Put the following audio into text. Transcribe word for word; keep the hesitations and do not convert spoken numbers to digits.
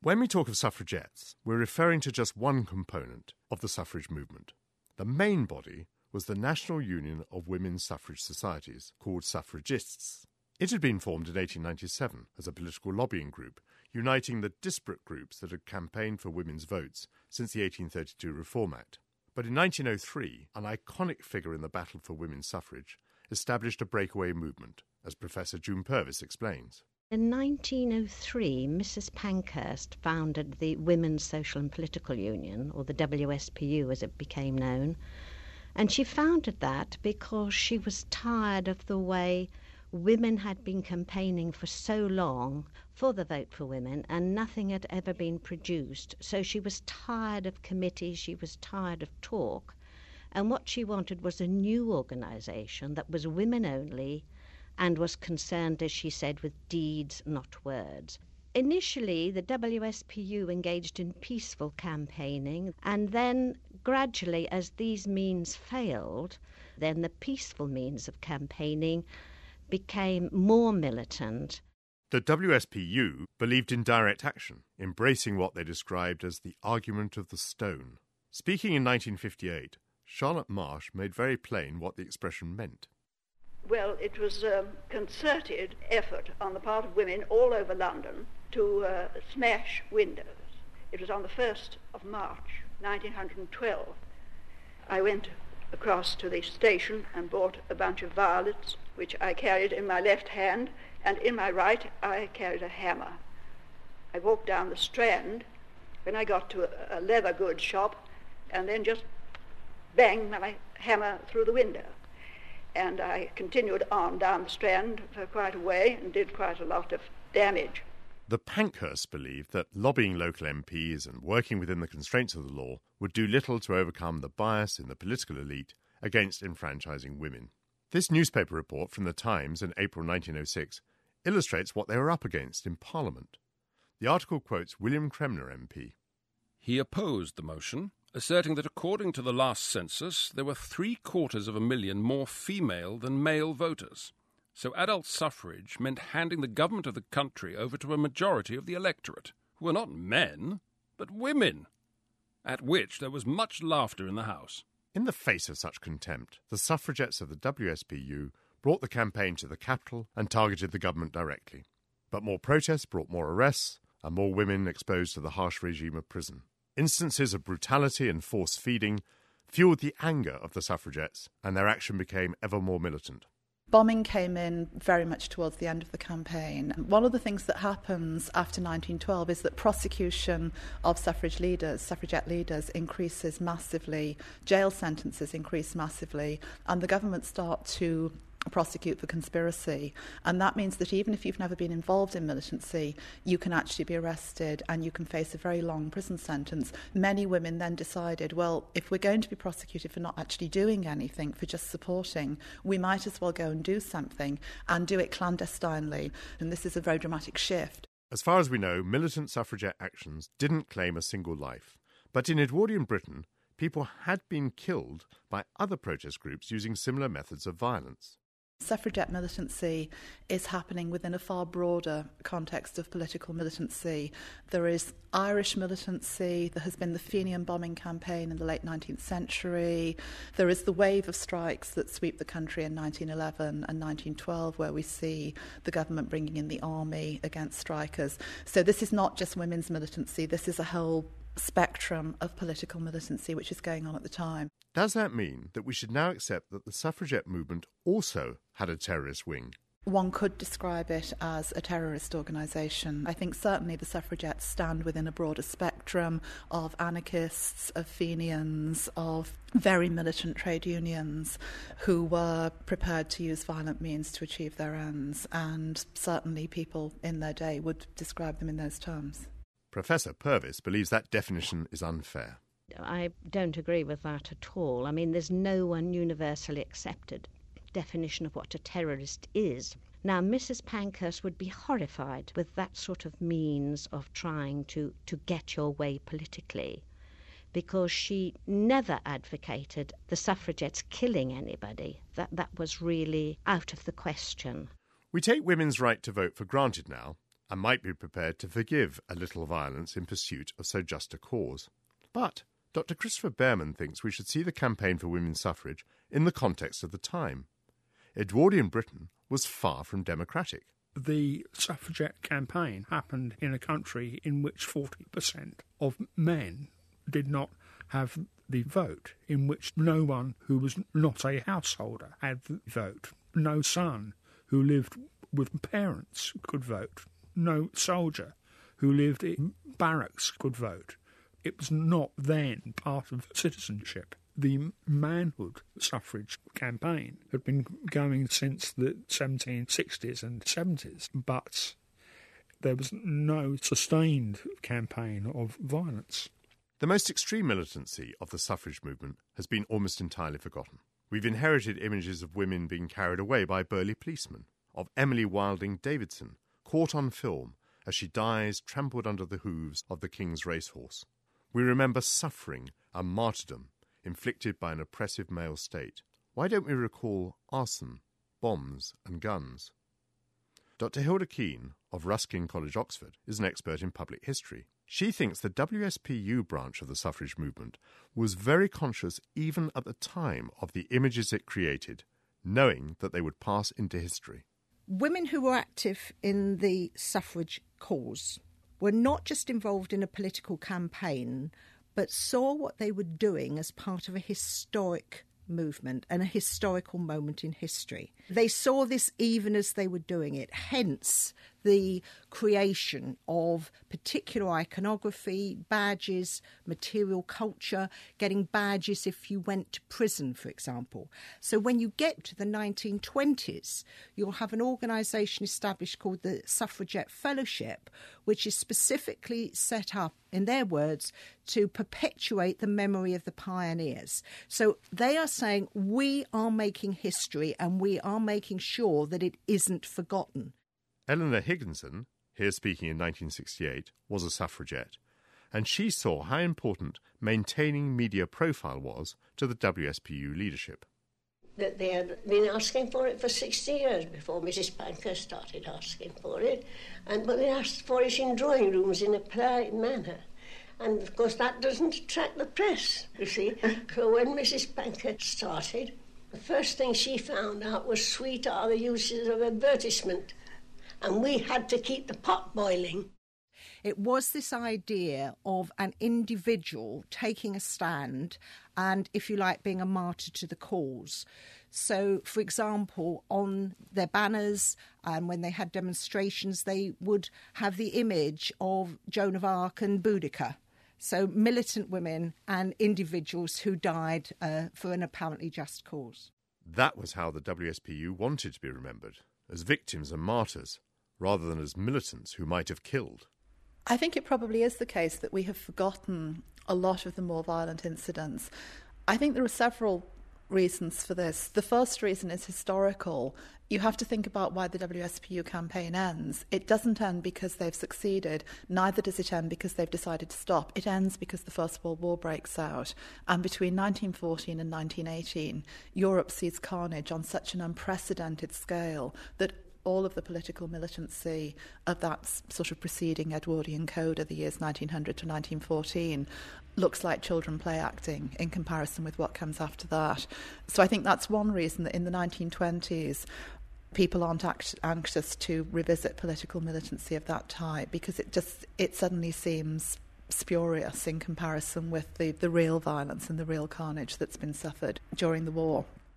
When we talk of suffragettes, we're referring to just one component of the suffrage movement. The main body was the National Union of Women's Suffrage Societies, called Suffragists. It had been formed in eighteen ninety-seven as a political lobbying group, uniting the disparate groups that had campaigned for women's votes since the eighteen thirty-two Reform Act. But in nineteen oh three, an iconic figure in the battle for women's suffrage established a breakaway movement, as Professor June Purvis explains. In nineteen oh three, Missus Pankhurst founded the Women's Social and Political Union, or the W S P U as it became known, and she founded that because she was tired of the way women had been campaigning for so long for the vote for women and nothing had ever been produced. So she was tired of committees, she was tired of talk, and what she wanted was a new organisation that was women only and was concerned, as she said, with deeds, not words. Initially, the W S P U engaged in peaceful campaigning, and then gradually, as these means failed, then the peaceful means of campaigning became more militant. The W S P U believed in direct action, embracing what they described as the argument of the stone. Speaking in nineteen fifty-eight, Charlotte Marsh made very plain what the expression meant. Well, it was a concerted effort on the part of women all over London to uh, smash windows. It was on the first of March, nineteen twelve. I went across to the station and bought a bunch of violets, which I carried in my left hand, and in my right I carried a hammer. I walked down the Strand when I got to a, a leather goods shop, and then just banged my hammer through the window. And I continued on down the Strand for quite a way and did quite a lot of damage. The Pankhursts believed that lobbying local M Ps and working within the constraints of the law would do little to overcome the bias in the political elite against enfranchising women. This newspaper report from the Times in April nineteen oh six illustrates what they were up against in Parliament. The article quotes William Kremner M P. He opposed the motion, asserting that according to the last census, there were three-quarters of a million more female than male voters. So adult suffrage meant handing the government of the country over to a majority of the electorate, who were not men, but women, at which there was much laughter in the House. In the face of such contempt, the suffragettes of the W S P U brought the campaign to the capital and targeted the government directly. But more protests brought more arrests and more women exposed to the harsh regime of prison. Instances of brutality and force-feeding fueled the anger of the suffragettes, and their action became ever more militant. Bombing came in very much towards the end of the campaign. One of the things that happens after nineteen twelve is that prosecution of suffrage leaders, suffragette leaders, increases massively, jail sentences increase massively, and the government start to prosecute for conspiracy. And that means that even if you've never been involved in militancy, you can actually be arrested and you can face a very long prison sentence. Many women then decided, well, if we're going to be prosecuted for not actually doing anything, for just supporting, we might as well go and do something and do it clandestinely. And this is a very dramatic shift. As far as we know, militant suffragette actions didn't claim a single life. But in Edwardian Britain, people had been killed by other protest groups using similar methods of violence. Suffragette militancy is happening within a far broader context of political militancy. There is Irish militancy, there has been the Fenian bombing campaign in the late nineteenth century, there is the wave of strikes that sweep the country in nineteen eleven and nineteen twelve, where we see the government bringing in the army against strikers. So this is not just women's militancy, this is a whole spectrum of political militancy which is going on at the time. Does that mean that we should now accept that the suffragette movement also had a terrorist wing? One could describe it as a terrorist organisation. I think certainly the suffragettes stand within a broader spectrum of anarchists, of Fenians, of very militant trade unions who were prepared to use violent means to achieve their ends, and certainly people in their day would describe them in those terms. Professor Purvis believes that definition is unfair. I don't agree with that at all. I mean, there's no one universally accepted definition of what a terrorist is. Now, Missus Pankhurst would be horrified with that sort of means of trying to, to get your way politically, because she never advocated the suffragettes killing anybody. That, that was really out of the question. We take women's right to vote for granted now, and might be prepared to forgive a little violence in pursuit of so just a cause. But Doctor Christopher Bearman thinks we should see the campaign for women's suffrage in the context of the time. Edwardian Britain was far from democratic. The suffragette campaign happened in a country in which forty percent of men did not have the vote, in which no one who was not a householder had the vote. No son who lived with parents could vote. No soldier who lived in barracks could vote. It was not then part of citizenship. The manhood suffrage campaign had been going since the seventeen sixties and seventies, but there was no sustained campaign of violence. The most extreme militancy of the suffrage movement has been almost entirely forgotten. We've inherited images of women being carried away by burly policemen, of Emily Wilding Davidson, caught on film as she dies trampled under the hooves of the King's racehorse. We remember suffering and martyrdom inflicted by an oppressive male state. Why don't we recall arson, bombs and guns? Doctor Hilda Keane of Ruskin College, Oxford, is an expert in public history. She thinks the W S P U branch of the suffrage movement was very conscious even at the time of the images it created, knowing that they would pass into history. Women who were active in the suffrage cause were not just involved in a political campaign, but saw what they were doing as part of a historic movement and a historical moment in history. They saw this even as they were doing it, hence the creation of particular iconography, badges, material culture, getting badges if you went to prison, for example. So when you get to the nineteen twenties, you'll have an organisation established called the Suffragette Fellowship, which is specifically set up, in their words, to perpetuate the memory of the pioneers. So they are saying we are making history and we are making sure that it isn't forgotten. Eleanor Higginson, here speaking in nineteen sixty-eight, was a suffragette, and she saw how important maintaining media profile was to the W S P U leadership. That they had been asking for it for sixty years before Missus Pankhurst started asking for it, and but they asked for it in drawing rooms in a polite manner. And of course that doesn't attract the press, you see. So when Missus Pankhurst started, the first thing she found out was sweet are the uses of advertisement. And we had to keep the pot boiling. It was this idea of an individual taking a stand and, if you like, being a martyr to the cause. So, for example, on their banners and when they had demonstrations, they would have the image of Joan of Arc and Boudica. So militant women and individuals who died uh, for an apparently just cause. That was how the W S P U wanted to be remembered, as victims and martyrs, rather than as militants who might have killed. I think it probably is the case that we have forgotten a lot of the more violent incidents. I think there are several reasons for this. The first reason is historical. You have to think about why the W S P U campaign ends. It doesn't end because they've succeeded. Neither does it end because they've decided to stop. It ends because the First World War breaks out. And between nineteen fourteen and nineteen eighteen, Europe sees carnage on such an unprecedented scale that all of the political militancy of that sort of preceding Edwardian code of the years nineteen hundred to nineteen fourteen looks like children play acting in comparison with what comes after that. So I think that's one reason that in the nineteen twenties people aren't act- anxious to revisit political militancy of that type, because it just it suddenly seems spurious in comparison with the, the real violence and the real carnage that's been suffered during the war.